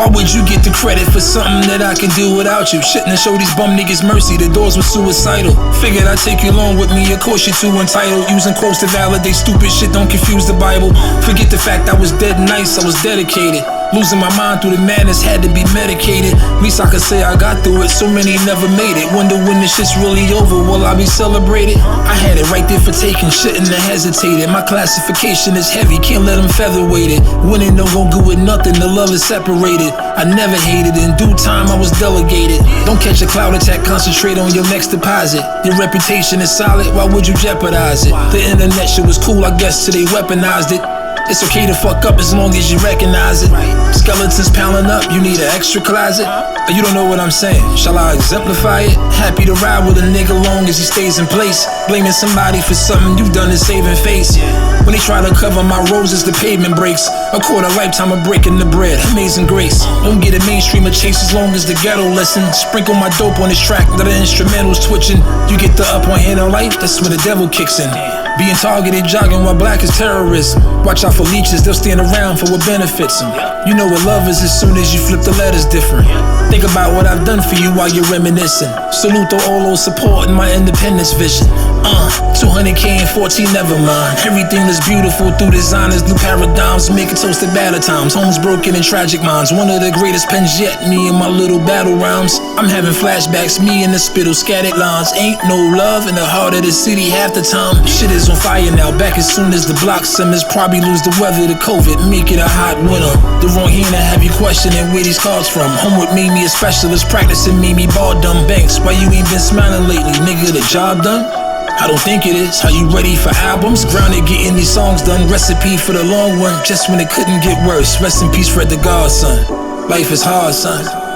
Why would you get the credit for something that I can do without you? Shouldn't have showed these bum niggas mercy, the doors were suicidal. Figured I'd take you along with me, of course you're too entitled. Using quotes to validate stupid shit, don't confuse the Bible. Forget the fact I was dead nice, I was dedicated. Losing my mind through the madness, had to be medicated. Least I could say I got through it, so many never made it. Wonder when this shit's really over, will I be celebrated? I had it right there for taking, shouldn't have hesitated. My classification is heavy, can't let them featherweight it. Winning don't go good with nothing, the love is separated. I never hated, in due time I was delegated. Don't catch a cloud attack, concentrate on your next deposit. Your reputation is solid, why would you jeopardize it? The internet shit was cool, I guess, till they weaponized it. It's okay to fuck up as long as you recognize it. Skeletons piling up, you need an extra closet? You don't know what I'm saying, shall I exemplify it? Happy to ride with a nigga long as he stays in place. Blaming somebody for something you've done is saving face. When they try to cover my roses, the pavement breaks. A quarter lifetime of breaking the bread, amazing grace. Don't get a mainstream or chase as long as the ghetto listen. Sprinkle my dope on this track, let the instrumentals twitching. You get the up on hand in life, that's when the devil kicks in. Being targeted, jogging while black is terrorism. Watch out for leeches, they'll stand around for what benefits them. You know what love is as soon as you flip the letters different. Think about what I've done for you while you're reminiscing. Salute to all those supporting my independence vision. 200K and 14, never mind. Everything that's beautiful through designers, new paradigms. Making toast at better times. Homes broken and tragic minds. One of the greatest pens yet, me and my little battle rhymes. I'm having flashbacks, me and the spittle scattered lines. Ain't no love in the heart of the city half the time. Shit is on fire now, back as soon as the block simmers. Probably lose the weather to COVID, make it a hot winter. The wrong hand to have you questioning where these cards from. Homework made me a specialist, practicing made me ball dumb banks. Why you ain't been smiling lately, nigga, the job done? I don't think it is. Are you ready for albums? Grounded getting these songs done. Recipe for the long run, just when it couldn't get worse. Rest in peace, Fred the Godson. Life is hard, son.